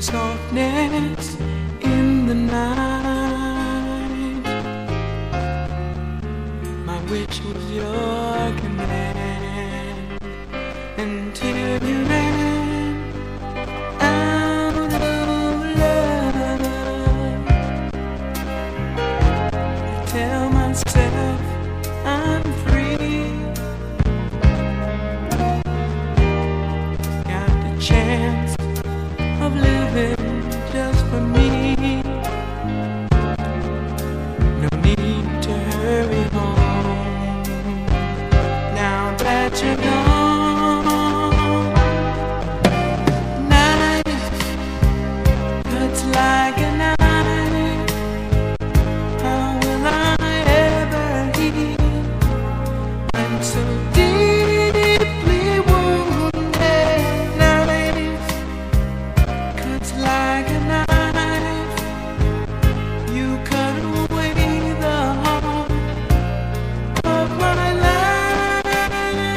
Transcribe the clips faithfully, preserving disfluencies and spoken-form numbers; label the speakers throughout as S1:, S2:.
S1: softness in the night. My wish was your command until you ran out of love. I tell myself I'm free, got the chance of living just for me. No need to hurry home now that you're gone. Night cuts like a knife. How will I ever heal? I'm so deeply wounded. Night cuts like a knife. You cut away the heart of my life.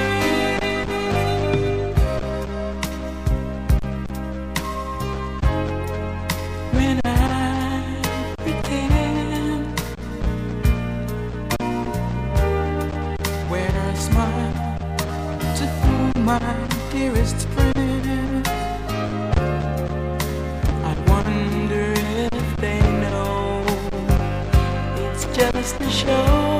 S1: When I pretend, when I smile to my dearest friend, I wonder if they know it's just a show.